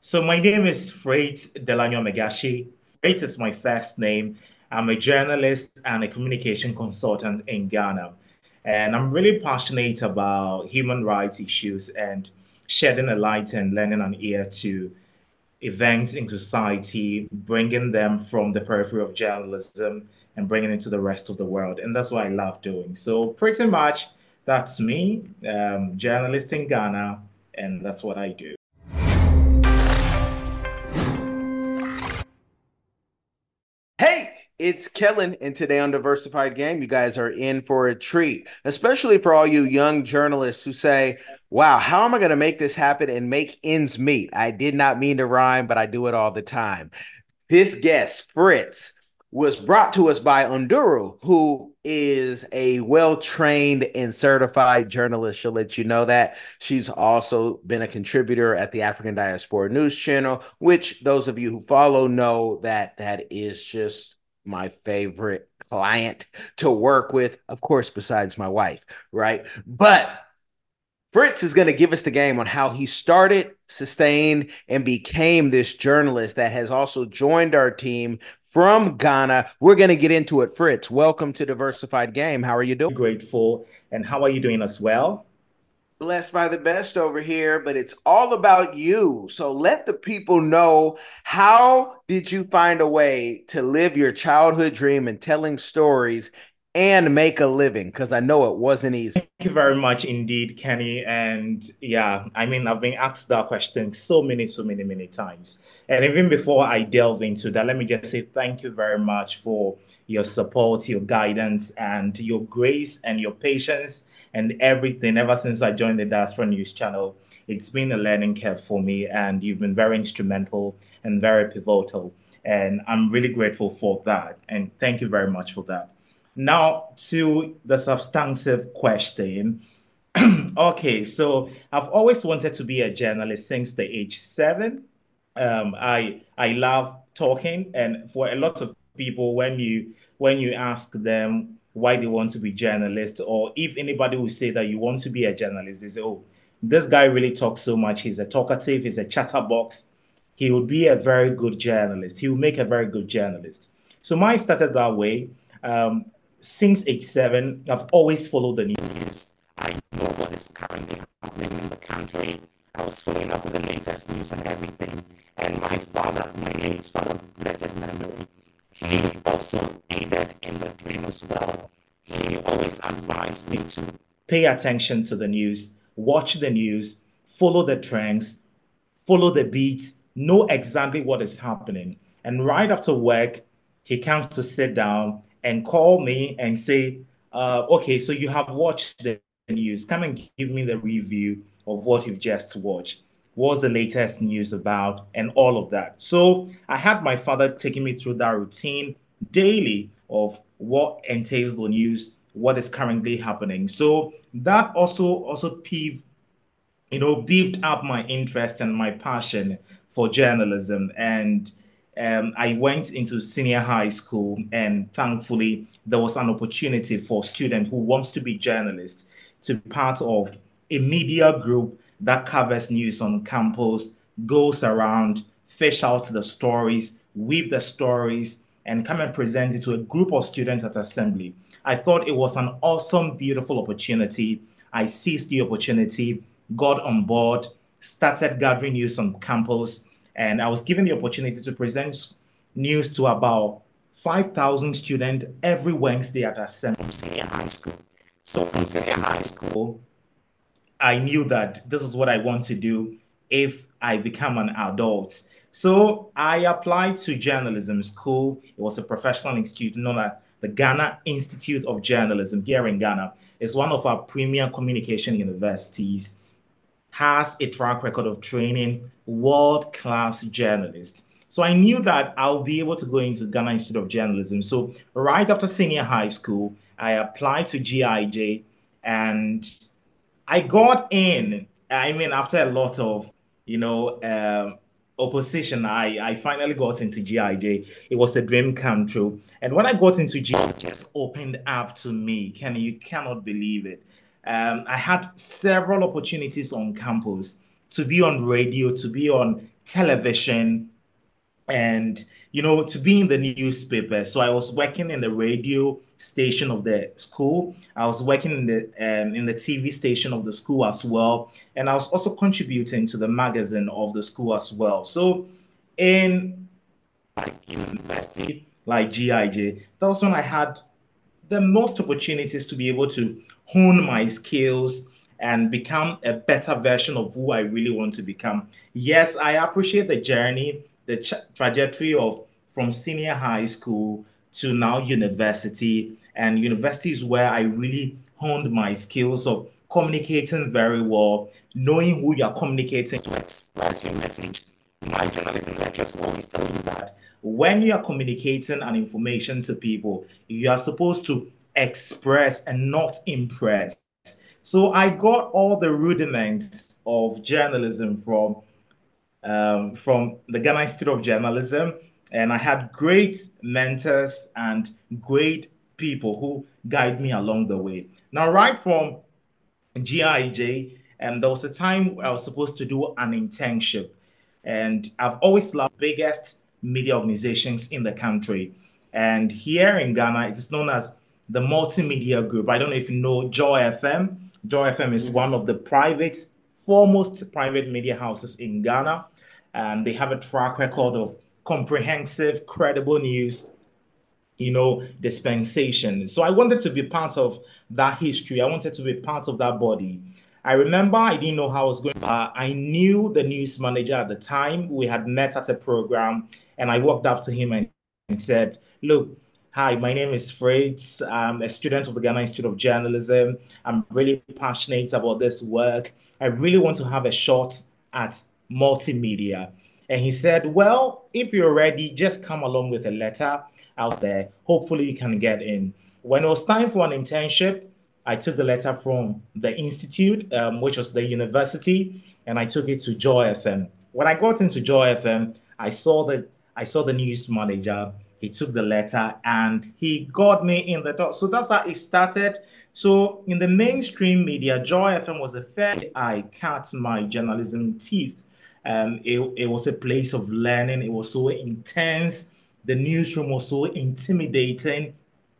So my name is Freight Delanyo Megashi. Freight is my first name. I'm a journalist and a communication consultant in Ghana. And I'm really passionate about human rights issues and shedding a light and lending an ear to events in society, bringing them from the periphery of journalism and bringing it to the rest of the world. And that's what I love doing. So pretty much that's me, journalist in Ghana, and that's what I do. Hey, it's Kellen, and today on Diversified Game, you guys are in for a treat, especially for all you young journalists who say, wow, how am I going to make this happen and make ends meet? I did not mean to rhyme, but I do it all the time. This guest, Fritz, was brought to us by Unduru, who is a well-trained and certified journalist. She'll let you know that. She's also been a contributor at the African Diaspora News Channel, which those of you who follow know that that is just my favorite client to work with, of course, besides my wife, right? But Fritz is going to give us the game on how he started, sustained, and became this journalist that has also joined our team from Ghana. We're going to get into it. Fritz, welcome to Diversified Game. How are you doing? Grateful. And how are you doing as well? Blessed by the best over here, but it's all about you. So let the people know, how did you find a way to live your childhood dream and telling stories and make a living? Because I know it wasn't easy. Thank you very much indeed, Kenny. And yeah, I mean, I've been asked that question so many times. And even before I delve into that, let me just say thank you very much for your support, your guidance, and your grace and your patience and everything ever since I joined the Diaspora News channel. It's been a learning curve for me, and you've been very instrumental and very pivotal. And I'm really grateful for that. And thank you very much for that. Now, to the substantive question. Okay, so I've always wanted to be a journalist since the age 7. I love talking, and for a lot of people, when you ask them why they want to be journalists, or if anybody will say that you want to be a journalist, they say, "Oh, this guy really talks so much. He's a talkative. He's a chatterbox. He would be a very good journalist. He will make a very good journalist." So mine started that way. Um, since age 7, I've always followed the news. I know what is currently happening in the country. I was following up with the latest news and everything. And my father, my late father, of blessed memory, he also aided in the dream as well. He always advised me to pay attention to the news, watch the news, follow the trends, follow the beat, know exactly what is happening. And right after work, he comes to sit down and call me and say, okay, so you have watched the news. Come and give me the review of what you've just watched. What's the latest news about, and all of that. So I had my father taking me through that routine daily of what entails the news, what is currently happening. So that also beefed up my interest and my passion for journalism. And I went into senior high school, and thankfully, there was an opportunity for a student who wants to be journalist to be part of a media group that covers news on campus, goes around, fish out the stories, weave the stories, and come and present it to a group of students at assembly. I thought it was an awesome, beautiful opportunity. I seized the opportunity, got on board, started gathering news on campus, and I was given the opportunity to present news to about 5,000 students every Wednesday at assembly from senior high school. So from senior high school, I knew that this is what I want to do if I become an adult. So I applied to journalism school. It was a professional institute known as the Ghana Institute of Journalism here in Ghana. It's one of our premier communication universities, has a track record of training world-class journalists. So I knew that I'll be able to go into Ghana Institute of Journalism. So right after senior high school, I applied to GIJ, and I got in. I mean, after a lot of, you know, opposition, I finally got into GIJ. It was a dream come true. And when I got into GIJ, it just opened up to me. You cannot believe it. I had several opportunities on campus to be on radio, to be on television, and to be in the newspaper. So I was working in the radio station of the school. I was working in the TV station of the school as well, and I was also contributing to the magazine of the school as well. So in university like GIJ, that was when I had the most opportunities to be able to hone my skills and become a better version of who I really want to become. Yes, I appreciate the journey, the trajectory of from senior high school to now university. And university is where I really honed my skills of communicating very well, knowing who you're communicating to express your message. My journalism lecturers will always tell you that when you are communicating an information to people, you are supposed to express and not impress. So I got all the rudiments of journalism from the Ghana Institute of Journalism, and I had great mentors and great people who guide me along the way. Now, right from GIJ, and there was a time I was supposed to do an internship, and I've always loved the biggest media organizations in the country. And here in Ghana, it is known as the Multimedia Group. I don't know if you know Joy FM. Joy FM is one of the foremost private media houses in Ghana, and they have a track record of comprehensive, credible news, dispensation. So I wanted to be part of that history. I wanted to be part of that body. I remember I didn't know how I was going. I knew the news manager at the time. We had met at a program, and I walked up to him and said, "Look, hi, my name is Fritz. I'm a student of the Ghana Institute of Journalism. I'm really passionate about this work. I really want to have a shot at multimedia." And he said, "Well, if you're ready, just come along with a letter out there. Hopefully, you can get in." When it was time for an internship, I took the letter from the institute, which was the university, and I took it to Joy FM. When I got into Joy FM, I saw the news manager. He took the letter and he got me in the door. So that's how it started. So in the mainstream media, Joy FM was the first I cut my journalism teeth. It was a place of learning. It was so intense. The newsroom was so intimidating,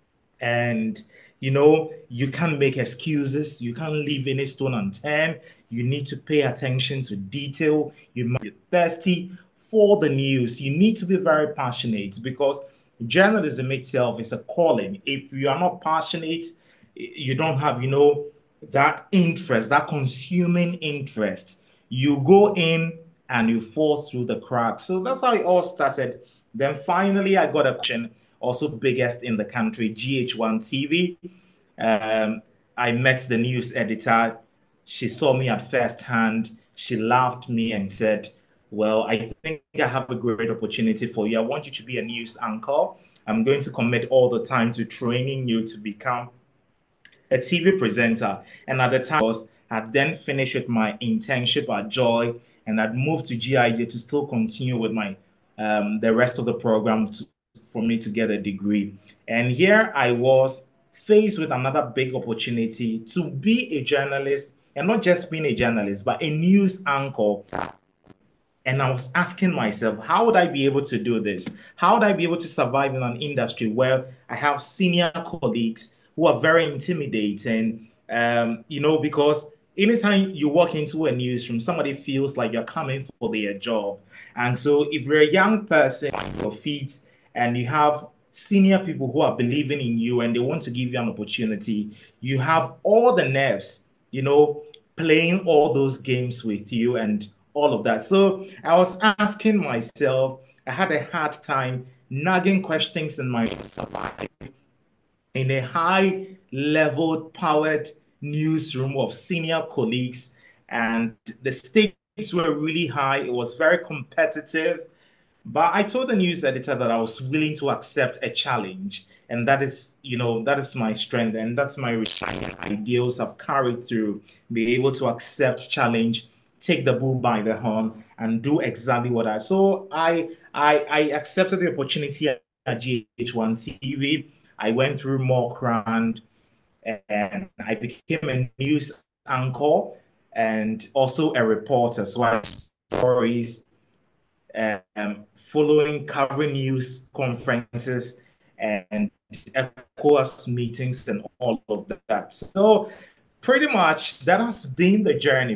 and you can't make excuses. You can't leave any stone unturned. You need to pay attention to detail. You must be thirsty for the news. You need to be very passionate, because journalism itself is a calling. If you are not passionate, you don't have that interest, that consuming interest, you go in and you fall through the cracks. So that's how it all started. Then finally I got a question, also biggest in the country, GH1 TV. um, I met the news editor. She saw me at first hand. She laughed me and said, "Well, I think I have a great opportunity for you. I want you to be a news anchor. I'm going to commit all the time to training you to become a TV presenter." And at the time, I had then finished with my internship at Joy, and I'd moved to GIJ to still continue with my the rest of the program for me to get a degree. And here I was faced with another big opportunity to be a journalist, and not just being a journalist, but a news anchor. And I was asking myself, how would I be able to do this? How would I be able to survive in an industry where I have senior colleagues who are very intimidating? Because anytime you walk into a newsroom, somebody feels like you're coming for their job. And so if you're a young person on your feet and you have senior people who are believing in you and they want to give you an opportunity, you have all the nerves, playing all those games with you and all of that. So I was asking myself, I had a hard time nagging questions in my survive in a high level powered newsroom of senior colleagues, and the stakes were really high. It was very competitive. But I told the news editor that I was willing to accept a challenge. And that is my strength, and that's my resilient ideals I've carried through, be able to accept challenge, take the bull by the horn, and do exactly what I. So I accepted the opportunity at GH1 TV. I went through mock round, and I became a news anchor and also a reporter. So I stories. following, covering news conferences and ECOWAS meetings and all of that. So pretty much that has been the journey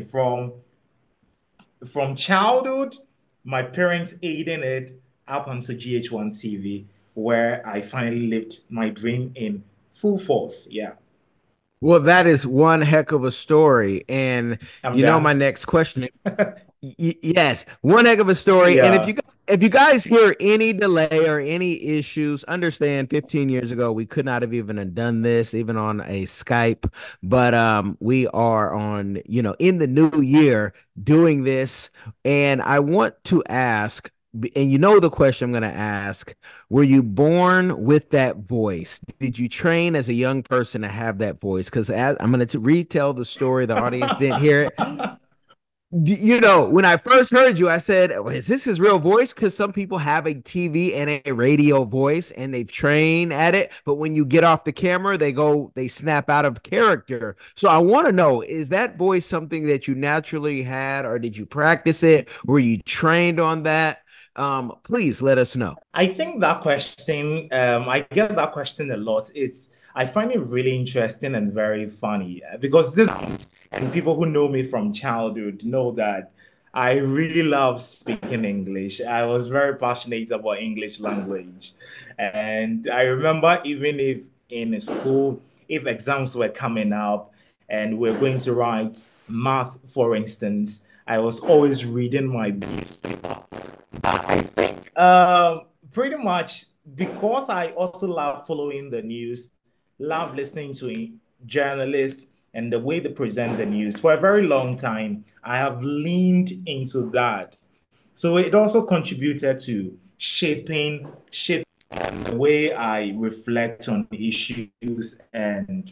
from childhood, my parents aiding it up onto GH1 TV, where I finally lived my dream in full force. Yeah, Well, that is one heck of a story. And I'm you know, my done. next question, yes, one heck of a story. And Yeah. if you guys hear any delay or any issues, understand 15 years ago we could not have even done this even on a Skype, but we are on, you know, in the new year doing this. And I want to ask, and you know the question I'm going to ask, were you born with that voice? Did you train as a young person to have that voice? Because I'm going to retell the story. The audience didn't hear it. You know, when I first heard you, I said, is this his real voice? Because some people have a TV and a radio voice and they've trained at it. But when you get off the camera, they snap out of character. So I want to know, is that voice something that you naturally had, or did you practice it? Were you trained on that? Please let us know. I think that question, I get that question a lot. I find it really interesting and very funny because and people who know me from childhood know that I really love speaking English. I was very passionate about English language. And I remember even if in school, if exams were coming up and we're going to write math, for instance, I was always reading my newspaper. I think pretty much because I also love following the news, love listening to journalists and the way they present the news. For a very long time, I have leaned into that. So it also contributed to shaping the way I reflect on issues and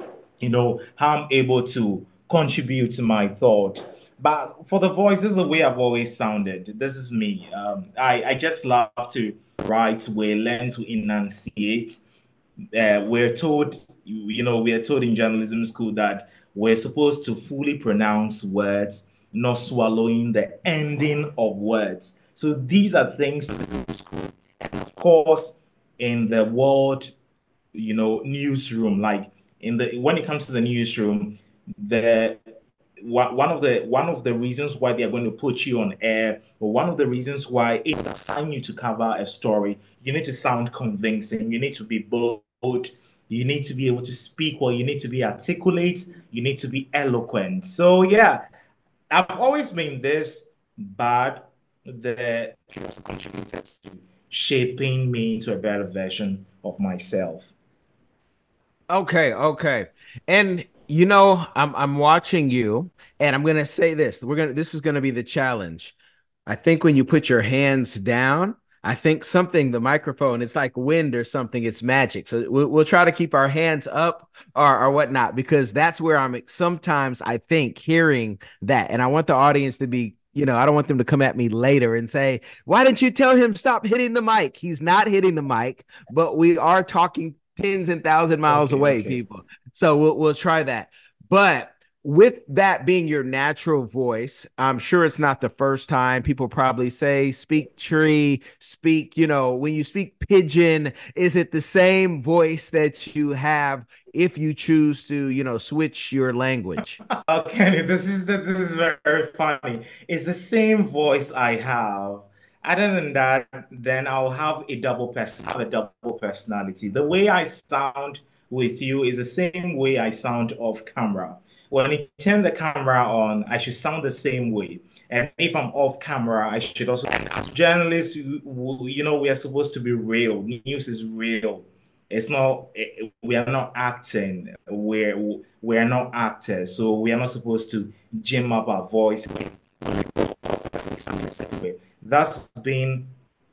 how I'm able to contribute to my thought. But for the voice, this is the way I've always sounded. This is me. I just love to write, we learn to enunciate. We're told, we're told in journalism school that we're supposed to fully pronounce words, not swallowing the ending of words. So these are things, of course, in the world, newsroom, like when it comes to the newsroom, the one of the reasons why they're going to put you on air, or one of the reasons why it assign you to cover a story, you need to sound convincing, you need to be bold, you need to be able to speak well, you need to be articulate, you need to be eloquent. So yeah, I've always been this, but the also contributed to shaping me into a better version of myself. Okay, okay. And you know, I'm watching you, and I'm gonna say this. This is gonna be the challenge. I think when you put your hands down, I think something, the microphone, it's like wind or something, it's magic. So we'll try to keep our hands up or whatnot, because that's where I'm sometimes I think hearing that. And I want the audience to be, you know, I don't want them to come at me later and say, why didn't you tell him stop hitting the mic? He's not hitting the mic, but we are talking tens and thousand miles Okay, away, okay. people. So we'll try that. But with that being your natural voice, I'm sure it's not the first time. People probably say, speak tree, speak, you know, when you speak pigeon, is it the same voice that you have if you choose to, you know, switch your language? Okay, this is very funny. It's the same voice I have. Other than that, then I'll have a double personality. The way I sound with you is the same way I sound off camera. When you turn the camera on, I should sound the same way. And if I'm off camera, I should also, and as journalists, we are supposed to be real. News is real. It's not, we are not acting. We are not actors, so we are not supposed to gym up our voice. That's been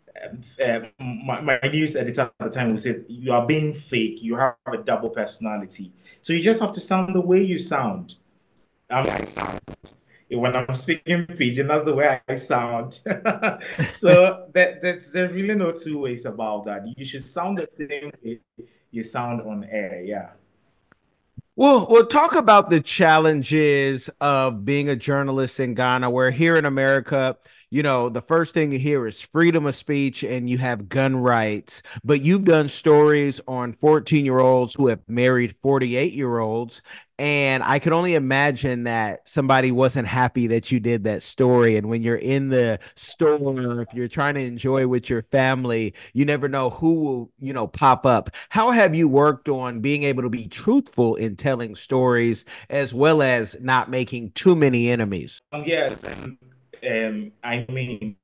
my news editor at the time who said you are being fake. You have a double personality, so you just have to sound the way you sound. I sound when I'm speaking pidgin, that's the way I sound. So there's really no two ways about that. You should sound the same way you sound on air. Yeah. Well, we'll talk about the challenges of being a journalist in Ghana, where here in America, the first thing you hear is freedom of speech and you have gun rights. But you've done stories on 14-year-olds who have married 48-year-olds. And I could only imagine that somebody wasn't happy that you did that story. And when you're in the store, if you're trying to enjoy with your family, you never know who will, pop up. How have you worked on being able to be truthful in telling stories as well as not making too many enemies? Yes, I mean,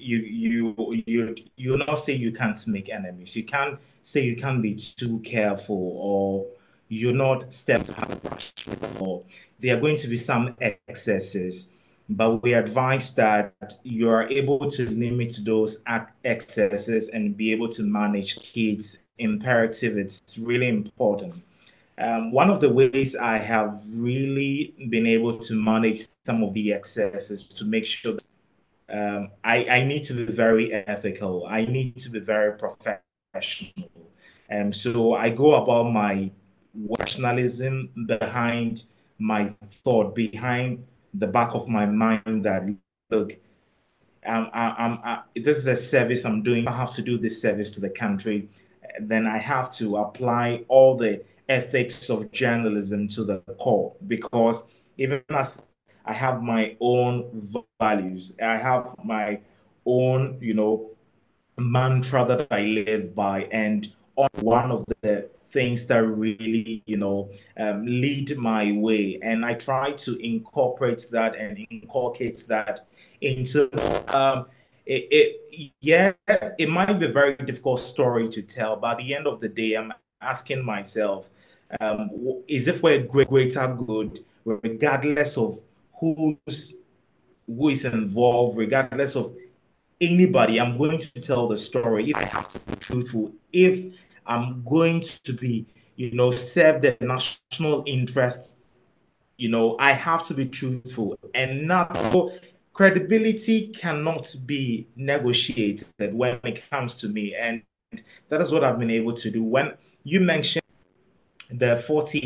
you not say you can't make enemies. You can't say you can't be too careful, or you're not step to have a brush with the law. There are going to be some excesses, but we advise that you are able to limit those excesses and be able to manage kids' imperative. It's really important. One of the ways I have really been able to manage some of the excesses to make sure that I need to be very ethical. I need to be very professional. So I go about my rationalism behind my thought, behind the back of my mind that, look, this is a service I'm doing. I have to do this service to the country. Then I have to apply all the ethics of journalism to the core, because even as I have my own values, I have my own, mantra that I live by. And on one of the things that really, lead my way. And I try to incorporate that and inculcate that into yeah, it might be a very difficult story to tell, but at the end of the day, I'm asking myself, is it for a greater good, regardless of who's who is involved, regardless of anybody? I'm going to tell the story. If I have to be truthful, if I'm going to be, serve the national interest, I have to be truthful and not. So credibility cannot be negotiated when it comes to me. And that is what I've been able to do. When you mentioned the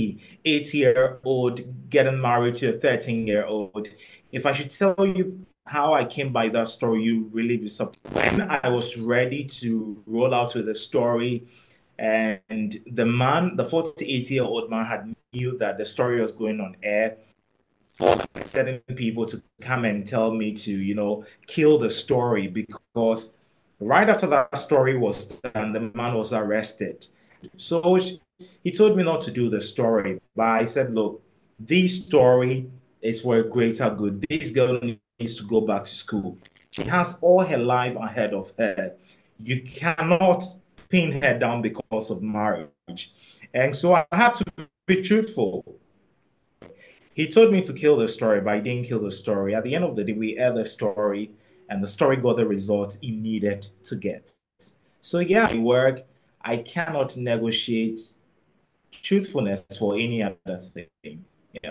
48-year-old getting married to a 13-year-old, if I should tell you how I came by that story, you really be surprised. When I was ready to roll out with the story, and the 48-year-old man had knew that the story was going on air, for certain people to come and tell me to, kill the story, because right after that story was done, the man was arrested. So he told me not to do the story, but I said, look, this story is for a greater good. This girl needs to go back to school. She has all her life ahead of her. You cannot pin her down because of marriage. And so I had to be truthful. He told me to kill the story, but I didn't kill the story. At the end of the day, we aired the story, and the story got the results it needed to get. So yeah, I work. I cannot negotiate truthfulness for any other thing. Yeah.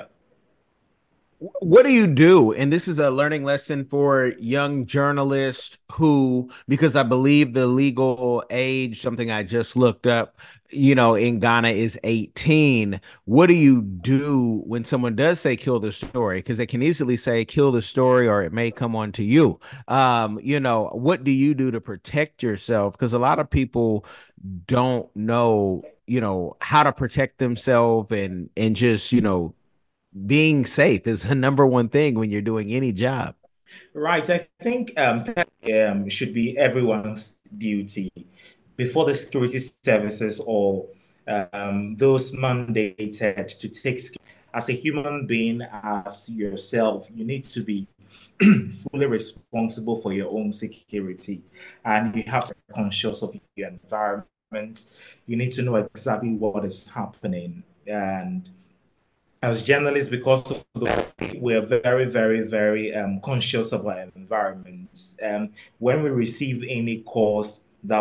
What do you do? And this is a learning lesson for young journalists who, because I believe the legal age, something I just looked up, in Ghana is 18. What do you do when someone does say kill the story? Because they can easily say kill the story or it may come on to you. What do you do to protect yourself? Because a lot of people don't know, how to protect themselves and just, being safe is the number one thing when you're doing any job. Right. I think should be everyone's duty before the security services or those mandated to take as a human being, as yourself. You need to be fully responsible for your own security, and you have to be conscious of your environment. You need to know exactly what is happening. And as journalists, because of we're very, very, very conscious of our environments. When we receive any calls that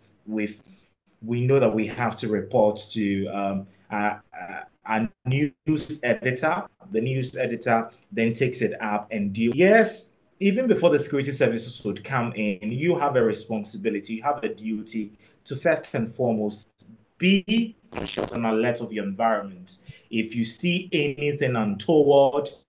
we know that we have to report to a news editor. The news editor then takes it up and deal. Yes, even before the security services would come in, you have a responsibility, you have a duty to first and foremost be conscious and alert of your environment. If you see anything untoward,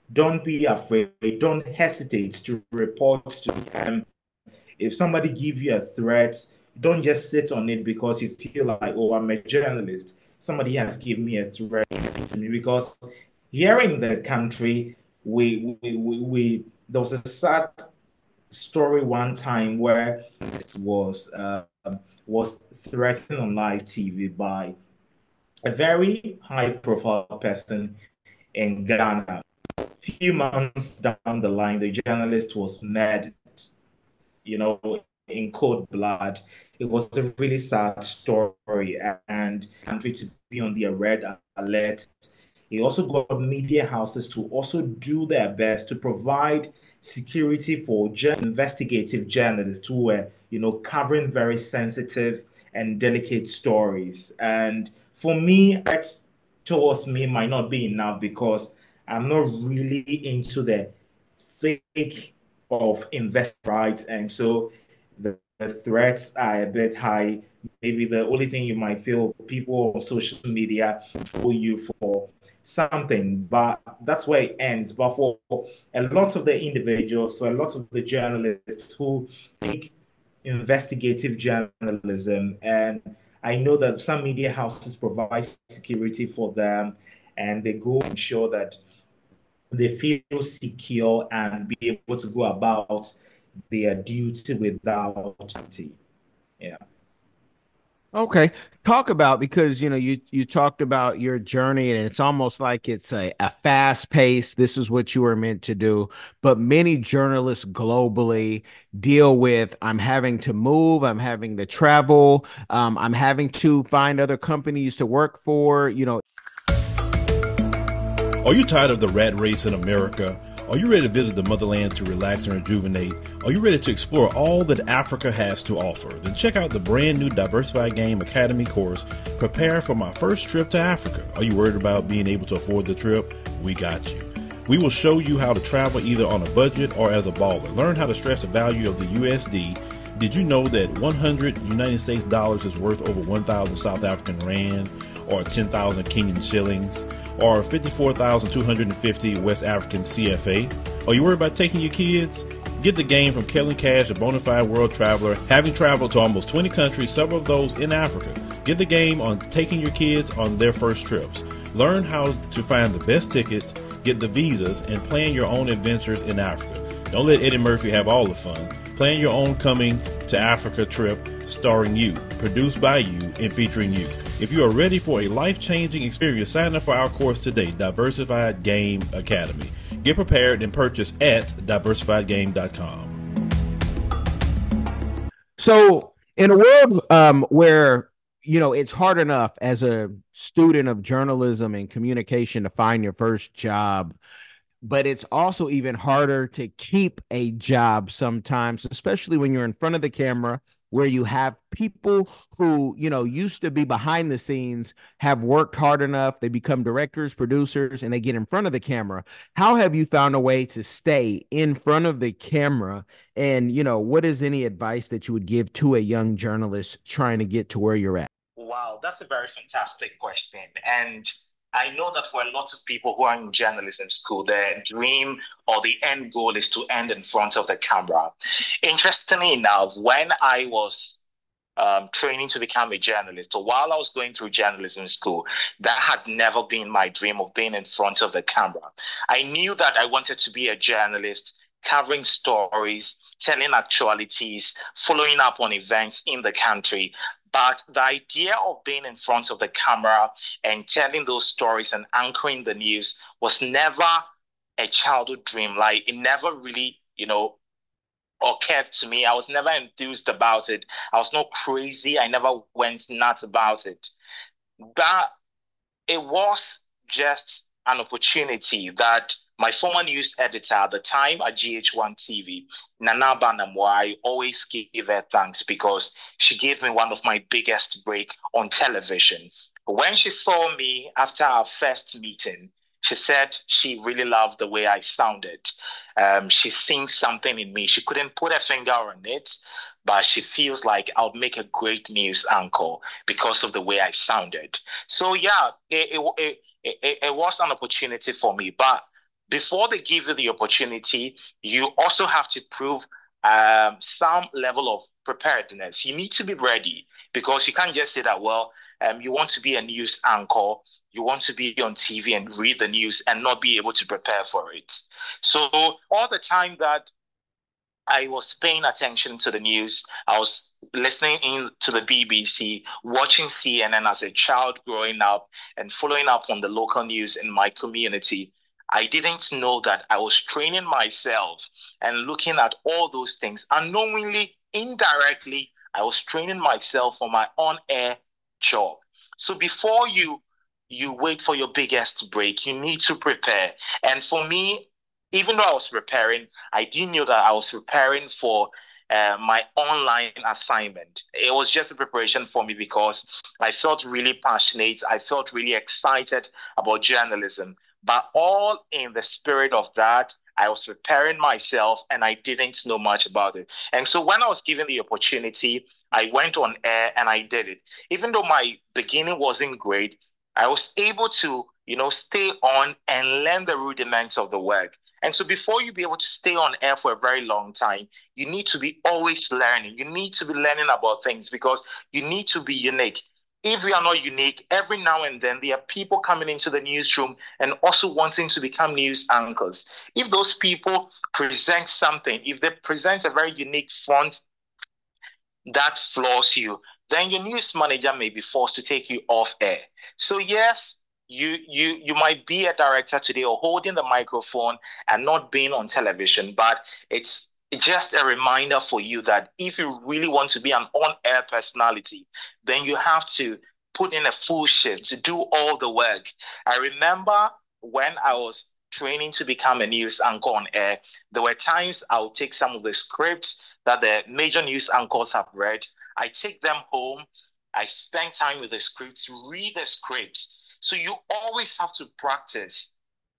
Don't be afraid. Don't hesitate to report to them. If somebody give you a threat, don't just sit on it because you feel like, oh, I'm a journalist. Somebody has given me a threat to me because here in the country, there was a sad story one time where it was threatened on live TV by a very high profile person in Ghana. Few months down the line, the journalist was murdered, you know, in cold blood. It was a really sad story, and country to be on the red alert. It also got media houses to also do their best to provide security for investigative journalists who were, covering very sensitive and delicate stories. And for me, that's towards me might not be enough because I'm not really into the fake of invest rights, and so the threats are a bit high. Maybe the only thing you might feel people on social media troll you for something, but that's where it ends. But for a lot of the individuals, for a lot of the journalists who think investigative journalism, and I know that some media houses provide security for them, and they go ensure that they feel secure and be able to go about their duty without duty. Yeah. Okay. Talk about, because you talked about your journey, and it's almost like it's a fast pace. This is what you were meant to do. But many journalists globally deal with, I'm having to move, I'm having to travel, I'm having to find other companies to work for. Are you tired of the rat race in America? Are you ready to visit the motherland to relax and rejuvenate? Are you ready to explore all that Africa has to offer? Then check out the brand new Diversified Game Academy course, Prepare for My First Trip to Africa. Are you worried about being able to afford the trip? We got you. We will show you how to travel either on a budget or as a baller. Learn how to stress the value of the USD. Did you know that 100 United States dollars is worth over 1,000 South African rand, or 10,000 Kenyan shillings, or 54,250 West African CFA? Are you worried about taking your kids? Get the game from Kellen Cash, a bona fide world traveler, having traveled to almost 20 countries, several of those in Africa. Get the game on taking your kids on their first trips. Learn how to find the best tickets, get the visas, and plan your own adventures in Africa. Don't let Eddie Murphy have all the fun. Plan your own coming to Africa trip starring you, produced by you, and featuring you. If you are ready for a life-changing experience, sign up for our course today, Diversified Game Academy. Get prepared and purchase at diversifiedgame.com. So, in a world where it's hard enough as a student of journalism and communication to find your first job, but it's also even harder to keep a job sometimes, especially when you're in front of the camera, where you have people who, used to be behind the scenes, have worked hard enough, they become directors, producers, and they get in front of the camera. How have you found a way to stay in front of the camera? And, what is any advice that you would give to a young journalist trying to get to where you're at? Wow, that's a very fantastic question. And I know that for a lot of people who are in journalism school, their dream or the end goal is to end in front of the camera. Interestingly enough, when I was training to become a journalist, or while I was going through journalism school, that had never been my dream of being in front of the camera. I knew that I wanted to be a journalist, covering stories, telling actualities, following up on events in the country. But the idea of being in front of the camera and telling those stories and anchoring the news was never a childhood dream. Like it never really, occurred to me. I was never enthused about it. I was not crazy. I never went nuts about it. But it was just an opportunity that my former news editor at the time at GH1 TV, Nana Banamwa, I always give her thanks because she gave me one of my biggest break on television. When she saw me after our first meeting, she said she really loved the way I sounded. She's seen something in me. She couldn't put a finger on it, but she feels like I'll make a great news anchor because of the way I sounded. So yeah, it was an opportunity for me. But before they give you the opportunity, you also have to prove some level of preparedness. You need to be ready because you can't just say that, well, you want to be a news anchor, you want to be on TV and read the news and not be able to prepare for it. So all the time that I was paying attention to the news, I was listening in to the BBC, watching CNN as a child growing up, and following up on the local news in my community. I didn't know that I was training myself and looking at all those things. Unknowingly, indirectly, I was training myself for my on-air job. So before you wait for your biggest break, you need to prepare. And for me, even though I was preparing, I didn't know that I was preparing for my online assignment. It was just a preparation for me because I felt really passionate. I felt really excited about journalism. But all in the spirit of that, I was preparing myself and I didn't know much about it. And so when I was given the opportunity, I went on air and I did it. Even though my beginning wasn't great, I was able to, stay on and learn the rudiments of the work. And so before you be able to stay on air for a very long time, you need to be always learning. You need to be learning about things because you need to be unique. If you are not unique, every now and then there are people coming into the newsroom and also wanting to become news anchors. If those people present something, if they present a very unique front that flaws you, then your news manager may be forced to take you off air. So yes, you might be a director today or holding the microphone and not being on television, but it's just a reminder for you that if you really want to be an on-air personality, then you have to put in a full shift to do all the work. I remember when I was training to become a news anchor on air, there were times I would take some of the scripts that the major news anchors have read. I take them home. I spend time with the scripts, read the scripts. So you always have to practice.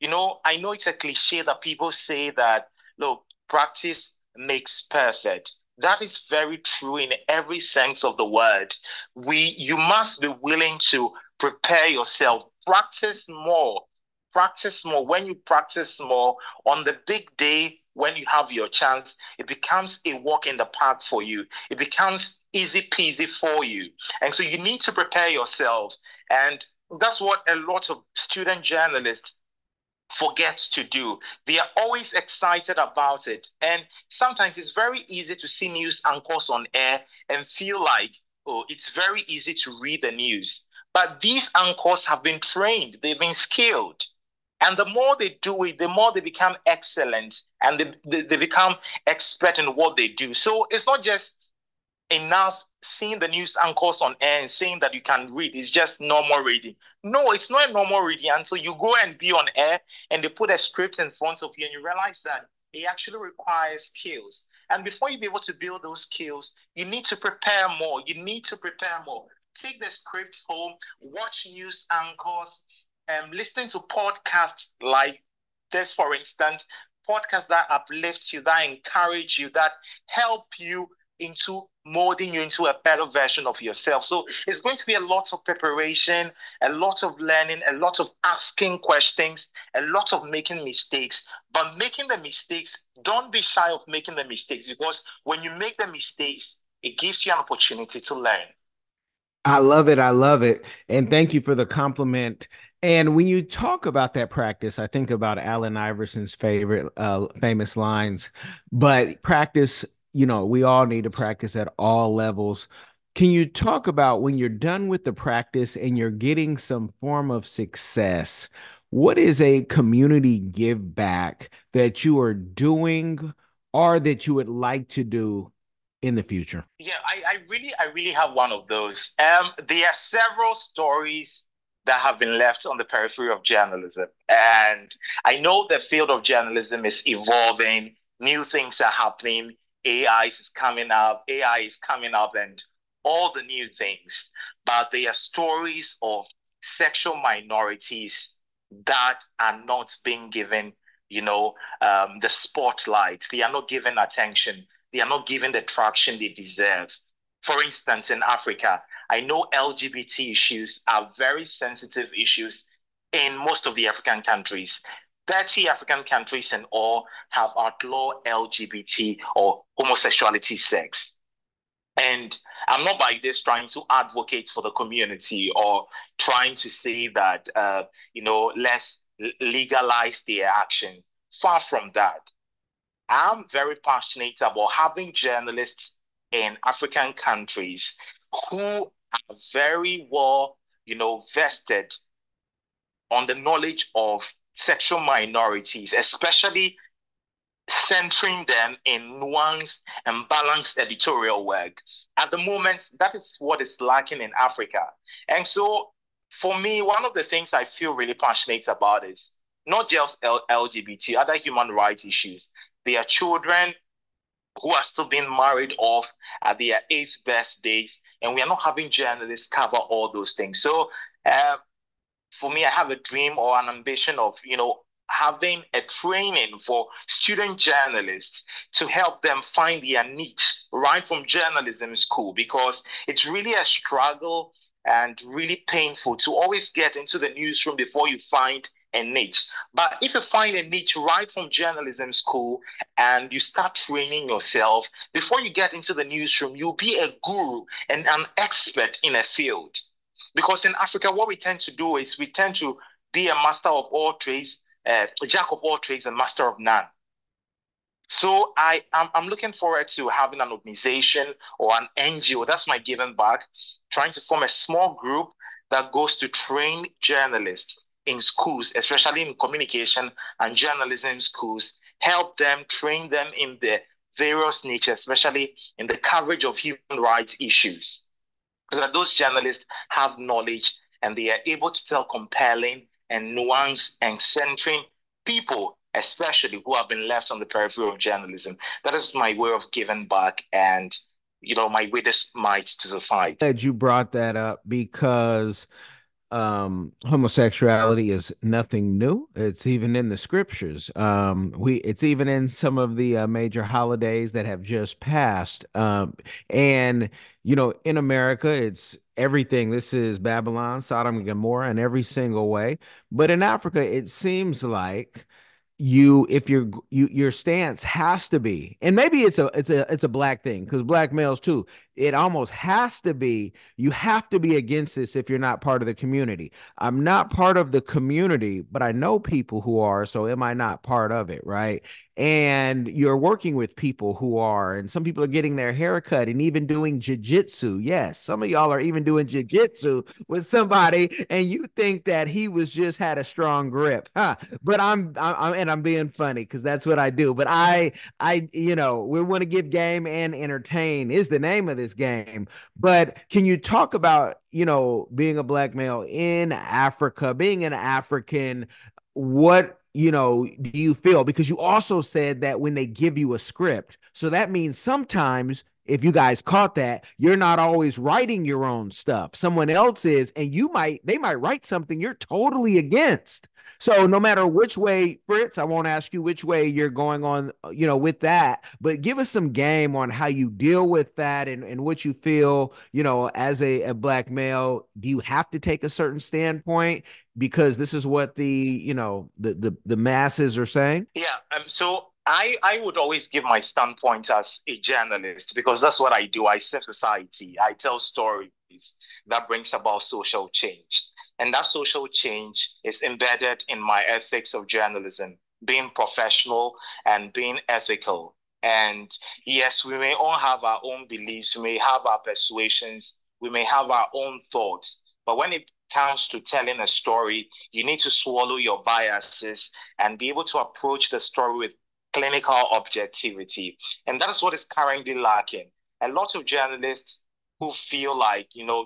I know it's a cliche that people say that, look, practice makes perfect. That is very true in every sense of the word. You must be willing to prepare yourself, practice more. Practice more. When you practice more on the big day, when you have your chance, it becomes a walk in the park for you. It becomes easy peasy for you. And so you need to prepare yourself. And that's what a lot of student journalists forget to do. They are always excited about it. And sometimes it's very easy to see news anchors on air and feel like, oh, it's very easy to read the news. But these anchors have been trained, they've been skilled. And the more they do it, the more they become excellent and they become expert in what they do. So it's not just enough seeing the news anchors on air and saying that you can read. It's just normal reading. No, it's not a normal reading until you go and be on air and they put a script in front of you and you realize that it actually requires skills. And before you be able to build those skills, you need to prepare more. You need to prepare more. Take the script home, watch news anchors, listen to podcasts like this, for instance, podcasts that uplift you, that encourage you, that help you into molding you into a better version of yourself. So it's going to be a lot of preparation, a lot of learning, a lot of asking questions, a lot of making mistakes. But making the mistakes, don't be shy of making the mistakes because when you make the mistakes, it gives you an opportunity to learn. I love it. I love it. And thank you for the compliment. And when you talk about that practice, I think about Allen Iverson's famous lines, but practice, we all need to practice at all levels. Can you talk about when you're done with the practice and you're getting some form of success, what is a community give back that you are doing or that you would like to do in the future? Yeah, I really have one of those. There are several stories that have been left on the periphery of journalism. And I know the field of journalism is evolving, new things are happening, AI is coming up, and all the new things. But there are stories of sexual minorities that are not being given, the spotlight. They are not given attention. They are not given the traction they deserve. For instance, in Africa, I know LGBT issues are very sensitive issues in most of the African countries. 30 African countries in all have outlawed LGBT or homosexuality sex. And I'm not by this trying to advocate for the community or trying to say that, let's legalize their action. Far from that. I'm very passionate about having journalists in African countries who are very well, vested on the knowledge of sexual minorities, especially centering them in nuanced and balanced editorial work. At the moment, that is what is lacking in Africa. And so, for me, one of the things I feel really passionate about is not just LGBT, other human rights issues. There are children who are still being married off at their eighth birthdays, and we are not having journalists cover all those things. So, for me, I have a dream or an ambition of, having a training for student journalists to help them find their niche right from journalism school, because it's really a struggle and really painful to always get into the newsroom before you find a niche. But if you find a niche right from journalism school and you start training yourself, before you get into the newsroom, you'll be a guru and an expert in a field. Because in Africa, what we tend to do is we tend to be a master of all trades, a jack of all trades and master of none. So I'm looking forward to having an organization or an NGO, that's my giving back, trying to form a small group that goes to train journalists in schools, especially in communication and journalism schools, help them, train them in the various niches, especially in the coverage of human rights issues, so that those journalists have knowledge and they are able to tell compelling and nuanced and centering people, especially who have been left on the periphery of journalism. That is my way of giving back and, my greatest might to society. Glad you brought that up, because homosexuality is nothing new. It's even in the scriptures. It's even in some of the major holidays that have just passed. And in America, it's everything. This is Babylon, Sodom and Gomorrah in every single way. But in Africa, it seems like your stance has to be, and maybe it's a black thing, because black males too, it almost has to be, you have to be against this if you're not part of the community. I'm not part of the community, but I know people who are, so am I not part of it, right? And you're working with people who are, and some people are getting their hair cut and even doing jiu-jitsu. Yes, some of y'all are even doing jiu-jitsu with somebody, and you think that he was just had a strong grip, huh? But I'm being funny because that's what I do. But we want to give game and entertain is the name of this game. But can you talk about, being a black male in Africa, being an African, what, do you feel? Because you also said that when they give you a script, so that means sometimes, if you guys caught that, you're not always writing your own stuff. Someone else is, and they might write something you're totally against. So no matter which way, Fritz, I won't ask you which way you're going on, with that, but give us some game on how you deal with that and what you feel, as a black male. Do you have to take a certain standpoint because this is what the masses are saying? Yeah. So I would always give my standpoint as a journalist, because that's what I do. I serve society. I tell stories that brings about social change. And that social change is embedded in my ethics of journalism, being professional and being ethical. And yes, we may all have our own beliefs, we may have our persuasions, we may have our own thoughts. But when it comes to telling a story, you need to swallow your biases and be able to approach the story with clinical objectivity. And that's what is currently lacking. A lot of journalists who feel like,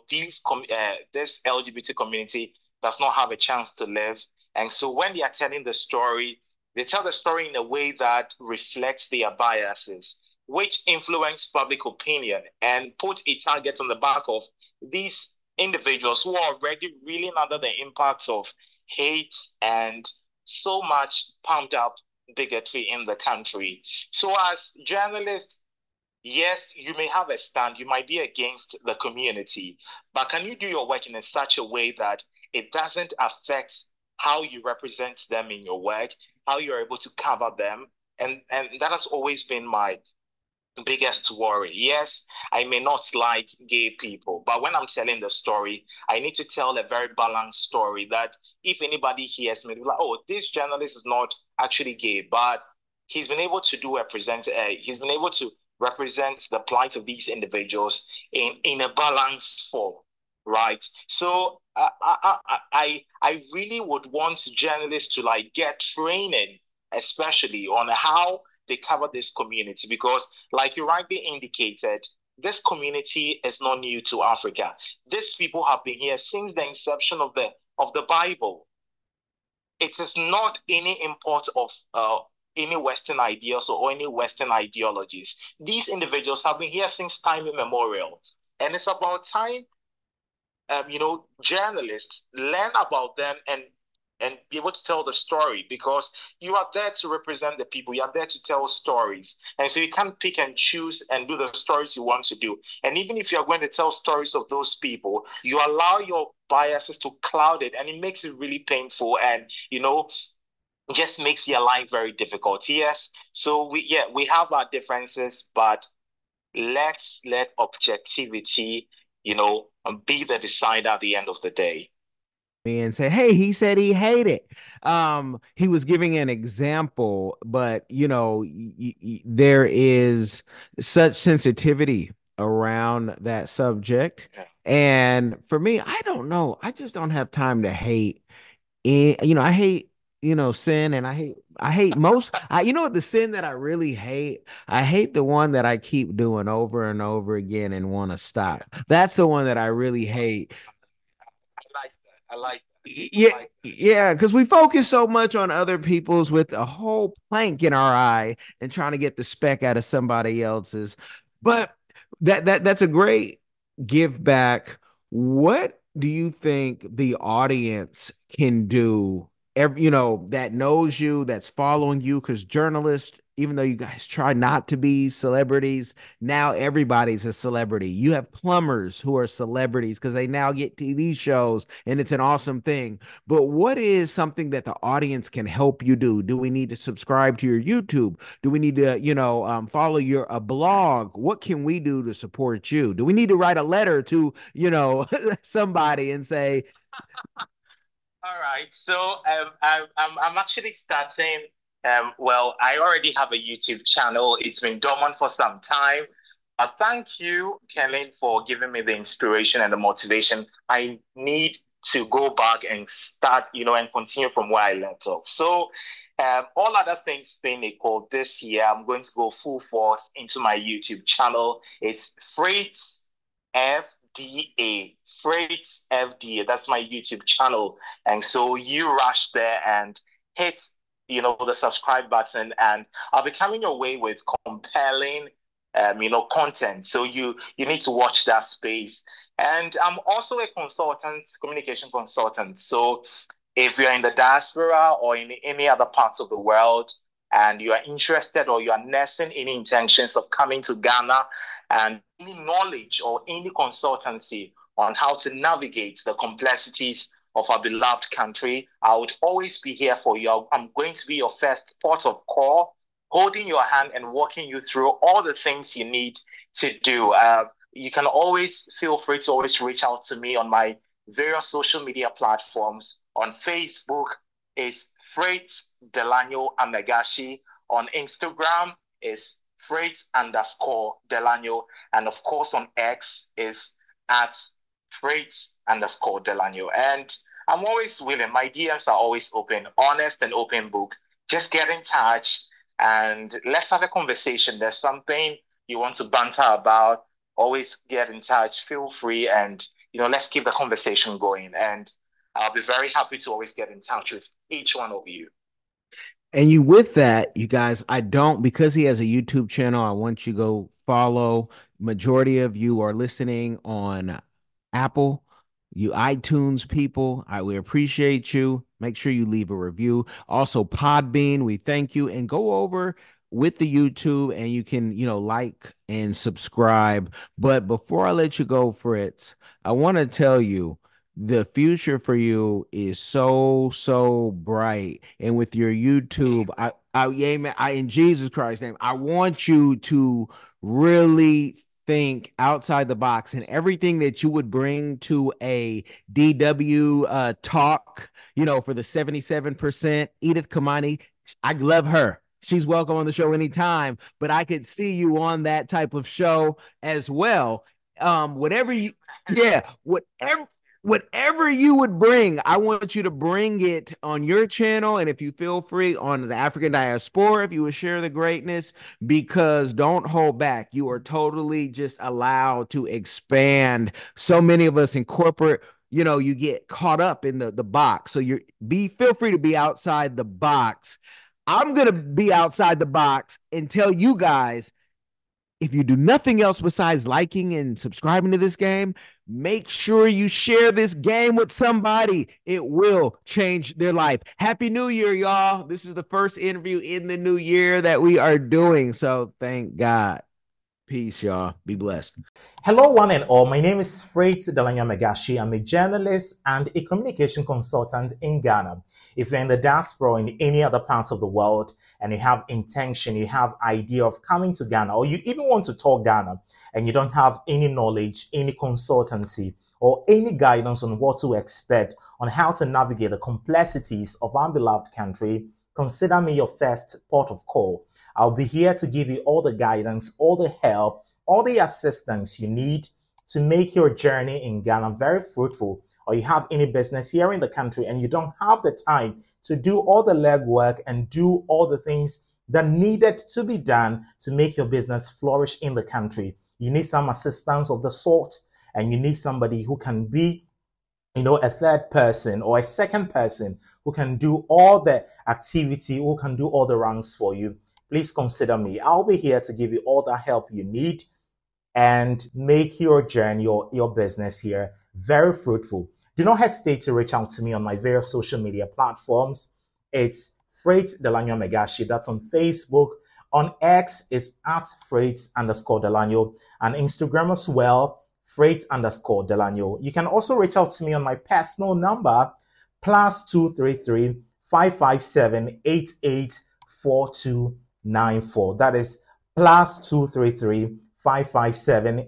this LGBT community does not have a chance to live. And so when they are telling the story, they tell the story in a way that reflects their biases, which influence public opinion and put a target on the back of these individuals who are already reeling under the impact of hate and so much pumped up bigotry in the country. So as journalists, yes, you may have a stand, you might be against the community, but can you do your work in such a way that it doesn't affect how you represent them in your work? how you're able to cover them. And that has always been my biggest worry. Yes, I may not like gay people, but when I'm telling the story, I need to tell a very balanced story that if anybody hears me, they'll be like, oh, this journalist is not actually gay, but he's been able to represent the plight of these individuals in a balanced form. Right. So I really would want journalists to like get training, especially on how they cover this community, because like you rightly indicated, this community is not new to Africa. These people have been here since the inception of the Bible. It is not any import of any Western ideas or any Western ideologies. These individuals have been here since time immemorial. And it's about time journalists learn about them and be able to tell the story, because you are there to represent the people. You are there to tell stories. And so you can't pick and choose and do the stories you want to do. And even if you're going to tell stories of those people, you allow your biases to cloud it, and it makes it really painful and, it just makes your life very difficult. Yes. So we have our differences, but let's let objectivity, be the decider at the end of the day. And say, hey, he said he hated. He was giving an example, but there is such sensitivity around that subject. Yeah. And for me, I don't know. I just don't have time to hate. I hate, sin, and I hate most. The sin that I really hate? I hate the one that I keep doing over and over again and want to stop. That's the one that I really hate. I like that. Yeah, yeah, because we focus so much on other people's with a whole plank in our eye and trying to get the speck out of somebody else's. But that's a great give back. What do you think the audience can do? That knows you, that's following you, because journalists, even though you guys try not to be celebrities, now everybody's a celebrity. You have plumbers who are celebrities because they now get TV shows, and it's an awesome thing. But what is something that the audience can help you do? Do we need to subscribe to your YouTube? Do we need to, follow a blog? What can we do to support you? Do we need to write a letter to, somebody and say, all right. So I'm actually starting. Well, I already have a YouTube channel. It's been dormant for some time. Thank you, Kellen, for giving me the inspiration and the motivation. I need to go back and start, and continue from where I left off. So, all other things being equal, this year I'm going to go full force into my YouTube channel. It's Freights FDA, Freights FDA. That's my YouTube channel. And so you rush there and hit, the subscribe button, and I'll be coming your way with compelling, content. So you need to watch that space. And I'm also a consultant, communication consultant. So if you're in the diaspora or in any other parts of the world, and you are interested or you are nursing any intentions of coming to Ghana, and any knowledge or any consultancy on how to navigate the complexities of our beloved country, I would always be here for you. I'm going to be your first port of call, holding your hand and walking you through all the things you need to do. You can always feel free to always reach out to me on my various social media platforms. On Facebook is Freight Delano Amegashi. On Instagram is Freight_Delano. And of course on X is at Freight_Delano. And I'm always willing. My DMs are always open, honest and open book. Just get in touch and let's have a conversation. There's something you want to banter about, always get in touch. Feel free, and let's keep the conversation going. And I'll be very happy to always get in touch with each one of you. And with that, you guys, because he has a YouTube channel, I want you to go follow. Majority of you are listening on Apple, you iTunes people. We appreciate you. Make sure you leave a review. Also, Podbean, we thank you. And go over with the YouTube and you can, like and subscribe. But before I let you go, Fritz, I want to tell you, the future for you is so bright. And with your YouTube, in Jesus Christ's name, I want you to really think outside the box, and everything that you would bring to a DW talk, for the 77%. Edith Kamani, I love her. She's welcome on the show anytime, but I could see you on that type of show as well. Whatever you would bring, I want you to bring it on your channel. And if you feel free on the African Diaspora, if you would share the greatness, because don't hold back. You are totally just allowed to expand. So many of us in corporate, you get caught up in the box. So feel free to be outside the box. I'm going to be outside the box and tell you guys, if you do nothing else besides liking and subscribing to this game, make sure you share this game with somebody. It will change their life. Happy New Year, y'all. This is the first interview in the new year that we are doing. So thank God. Peace, y'all. Be blessed. Hello, one and all. My name is Freight Delanyo Megashi. I'm a journalist and a communication consultant in Ghana. If you're in the diaspora or in any other parts of the world and you have intention, you have idea of coming to Ghana, or you even want to talk Ghana and you don't have any knowledge, any consultancy, or any guidance on what to expect, on how to navigate the complexities of our beloved country, consider me your first port of call. I'll be here to give you all the guidance, all the help, all the assistance you need to make your journey in Ghana very fruitful. Or you have any business here in the country and you don't have the time to do all the legwork and do all the things that needed to be done to make your business flourish in the country. You need some assistance of the sort, and you need somebody who can be, a third person or a second person who can do all the activity, who can do all the ranks for you. Please consider me. I'll be here to give you all the help you need and make your journey, your business here very fruitful. Do not hesitate to reach out to me on my various social media platforms. It's Freight Delanyo Megashi. That's on Facebook. On X is @Freight_Delanyo, and Instagram as well, Freight_Delanyo. You can also reach out to me on my personal number, +233 557 884294. That is +233 557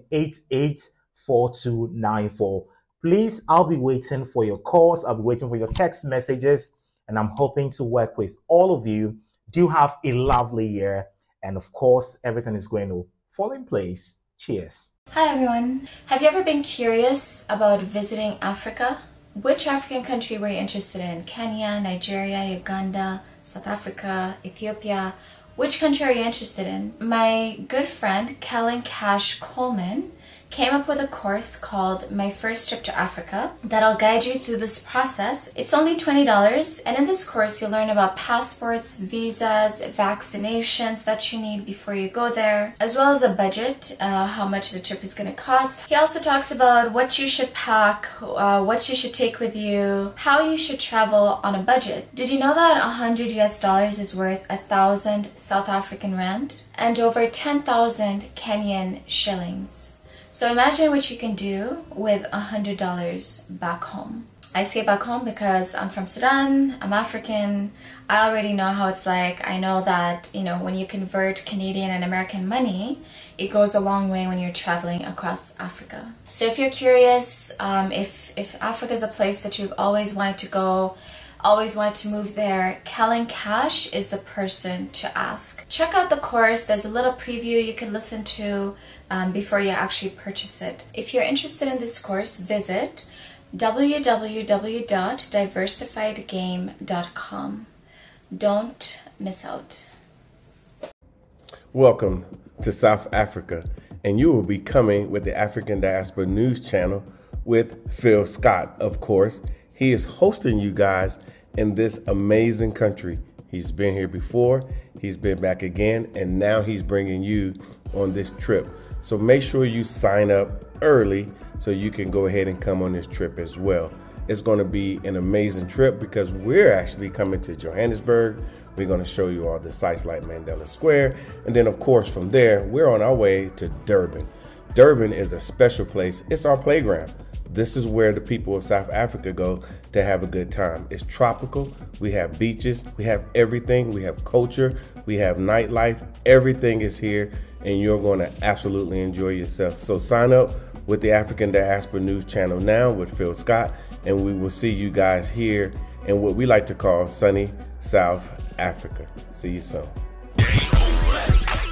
884294. Please, I'll be waiting for your calls. I'll be waiting for your text messages, and I'm hoping to work with all of you. Do have a lovely year, and of course, everything is going to fall in place. Cheers. Hi everyone. Have you ever been curious about visiting Africa? Which African country were you interested in? Kenya, Nigeria, Uganda, South Africa, Ethiopia? Which country are you interested in? My good friend, Kellen Cash Coleman, came up with a course called My First Trip to Africa that'll guide you through this process. It's only $20, and in this course you'll learn about passports, visas, vaccinations that you need before you go there, as well as a budget, how much the trip is going to cost. He also talks about what you should pack, what you should take with you, how you should travel on a budget. Did you know that $100 is worth 1,000 South African rand and over 10,000 Kenyan shillings? So imagine what you can do with $100 back home. I say back home because I'm from Sudan, I'm African, I already know how it's like. I know that, when you convert Canadian and American money, it goes a long way when you're traveling across Africa. So if you're curious, if Africa is a place that you've always wanted to go, always wanted to move there, Kellen Cash is the person to ask. Check out the course. There's a little preview you can listen to before you actually purchase it. If you're interested in this course, visit www.diversifiedgame.com. Don't miss out. Welcome to South Africa, and you will be coming with the African Diaspora News Channel with Phil Scott, of course. He is hosting you guys in this amazing country. He's been here before, he's been back again, and now he's bringing you on this trip. So make sure you sign up early so you can go ahead and come on this trip as well. It's going to be an amazing trip because we're actually coming to Johannesburg. We're going to show you all the sites like Mandela Square. And then, of course, from there, we're on our way to Durban. Durban is a special place. It's our playground. This is where the people of South Africa go to have a good time. It's tropical. We have beaches. We have everything. We have culture. We have nightlife. Everything is here, and you're going to absolutely enjoy yourself. So sign up with the African Diaspora News Channel now with Phil Scott, and we will see you guys here in what we like to call sunny South Africa. See you soon.